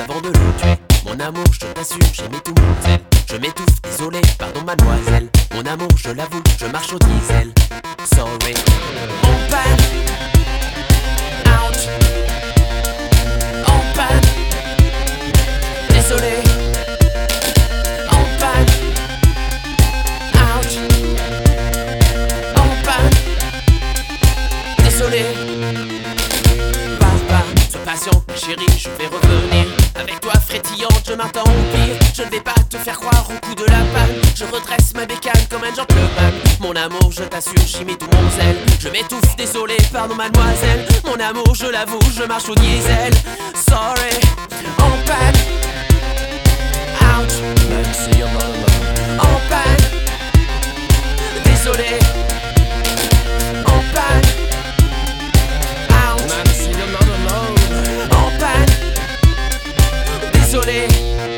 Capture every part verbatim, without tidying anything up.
avant de le tuer. Mon amour, je t'assure, j'ai mis tout mon zèle. Je m'étouffe, désolé, pardon mademoiselle. Mon amour, je l'avoue, je marche au diesel. Sorry. En panne. Ouch. En panne. Désolé. En panne. Ouch. En panne. Désolé. Papa, sois patient, chérie, je vais revenir. Avec toi frétillante, je m'attends au pire. Je ne vais pas te faire croire au coup de la panne. Je redresse ma bécane comme un gentleman. Mon amour, je t'assure, j'y mets tout mon zèle. Je m'étouffe, désolé, pardon mademoiselle. Mon amour, je l'avoue, je marche au diesel. Sorry, en panne. Ouch, Même si y'en a là. en panne. Désolé. En panne. Ouch, Même si y'en a là. en panne. Désolé.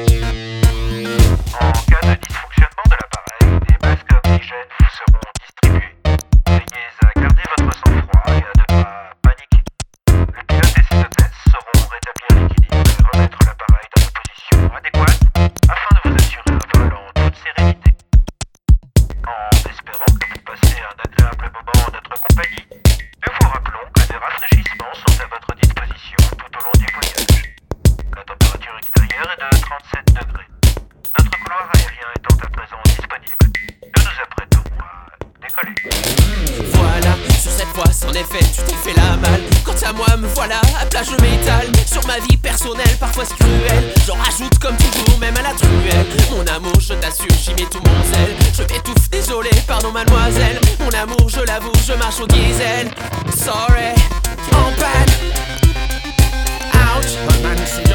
En cas de dysfonctionnement de l'appareil, des masques à oxygène vous seront distribués. Veillez à garder votre sang-froid et à ne pas paniquer. Le pilote et ses hôtesses sauront rétablir l'équilibre et remettre l'appareil dans sa position adéquate afin de vous assurer un vol en toute sérénité. En espérant que vous passez un agréable moment en notre compagnie, nous vous rappelons que des rafraîchissements sont à votre disposition tout au long du voyage. La température extérieure est de trente-sept degrés. Notre couloir aérien étant à présent disponible, nous nous apprêtons à décoller. Voilà, sur cette fois, en effet, tu t'es fait la malle. Quant à moi, me voilà, à plat je m'étale. Sur ma vie personnelle, parfois c'est cruel. J'en rajoute comme toujours, même à la truelle. Mon amour, je t'assure, j'y mets tout mon zèle. Je m'étouffe, désolé, pardon mademoiselle. Mon amour, je l'avoue, je marche au diesel. Sorry, en panne. Ouch, Même si